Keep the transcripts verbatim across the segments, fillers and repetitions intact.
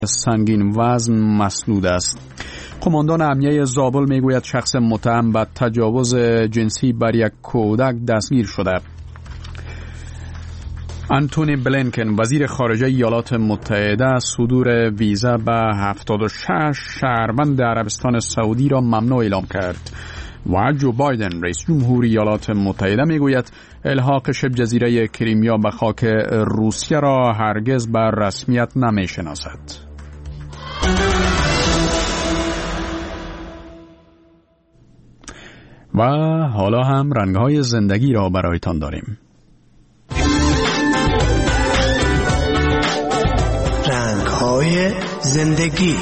سنگین وزن مسنود است. قماندان امنیه زابل میگوید شخص متهم به تجاوز جنسی بر یک کودک دستگیر شده. انتونی بلینکن وزیر خارجه ایالات متحده صدور ویزا به هفتاد و شش شهروند عربستان سعودی را ممنوع اعلام کرد و جو بایدن رئیس جمهور ایالات متحده میگوید الحاق شبه جزیره کریمیا به خاک روسیه را هرگز بر رسمیت نمیشناسد. و حالا هم رنگ‌های زندگی را برایتان داریم. رنگ‌های زندگی.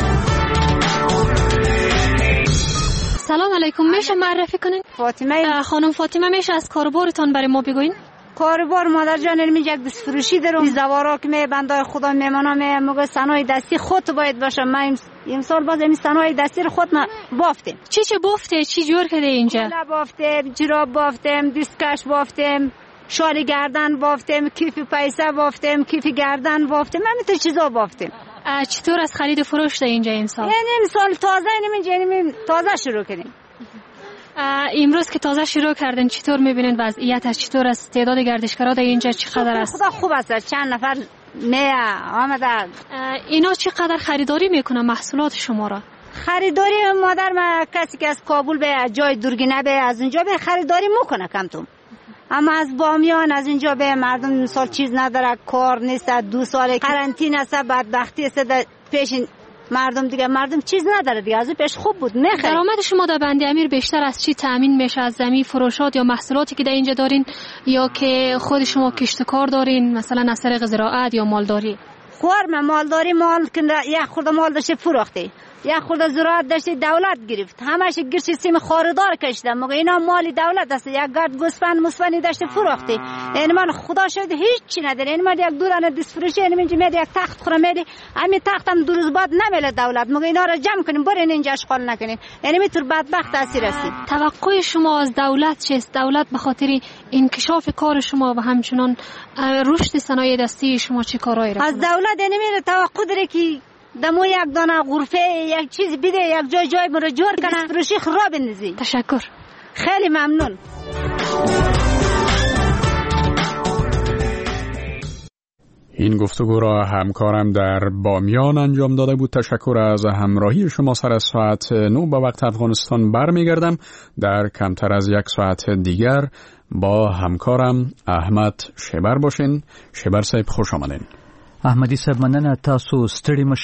سلام علیکم، میشه معرفی کنین؟ فاطمه. خانم فاطمه، میشه از کاربارتان برای ما بگوین؟ کاربار مادر جان علمی یک دست فروشی دارم. زوارا که می بنده خدا میمانم میگه صنایع دستی خود باید باشه. من این سال باز این صنایع دستی رو خود ما بافتیم. چی چی بافته؟ چی جور کرده اینجا؟ کلا بافتیم، جراب بافتیم، دستکش بافتیم، شال گردن بافتیم، کیف پیسه بافتیم، کیف گردن بافتیم، همین تو چیزا بافتیم. چطور از خرید فروش ده اینجا این سال؟ یعنی این سال تازه اینم تازه شروع کردیم. امروز که تازه شروع کردن چطور میبینید وضعیتش؟ چطور است؟ تعداد گردشگرا در اینجا چقدر است؟ خدا خوب است، چند نفر می آمدن. اینا چقدر خریداری میکنن محصولات شما را؟ خریداری مادر ما کسی که از کابل به جای دورگینه به از اونجا به خریداری میکنه کم تو. اما از بامیان از اینجا به مردم سال چیز نداره، کار نیست، دو سال قرنطینه است، بدبختی است پیش مردم دیگه، مردم چیز نداره دیگه، از پیش خوب بود میخرید. درآمد شما در بندی امیر بیشتر از چی تامین میشه؟ از زمین فروشات یا محصولاتی که در اینجا دارین، یا که خود شما کشتکار دارین مثلا از طریق زراعت یا مالداری؟ خوار ما مالداری مال که یک خورده مال داشته فروخته، یک خورده زراعت داشته دولت گرفت، همش گرش سیم خاردار کشیدم. مگه اینا مالی دولت است، یک گرد گوسفند مسفندی داشته فروخته. یعنی من خدا شاید هیچ چی نداره. یعنی من یک دورانه دست فروشی، یعنی من میاد یک تخت خورم میاد، همین تختم دو روز بعد نمیله دولت. مگه اینا را جمع کنیم برین اینجا اشغال نکنین. یعنی میتور بدبخت اسیر هستید. توقع شما از دولت چیست؟ دولت به خاطر انکشاف کار شما و همچنان رشد صنایع دستی شما چه کارایی را از دولت یعنی میره توقع داره که دمو یک دانه غرفه یک چیز بده، یک جای جای مرا جور کنه، فروشی خراب بندازی. تشکر، خیلی ممنون. این گفتگو را همکارم در بامیان انجام داده بود. تشکر از همراهی شما. سر از ساعت نه به وقت افغانستان برمیگردم. در کمتر از یک ساعت دیگر با همکارم احمد شبر باشین. شبر صاحب خوش آمدین. احمدی صاحب مننه، تاسو ستړي مشه.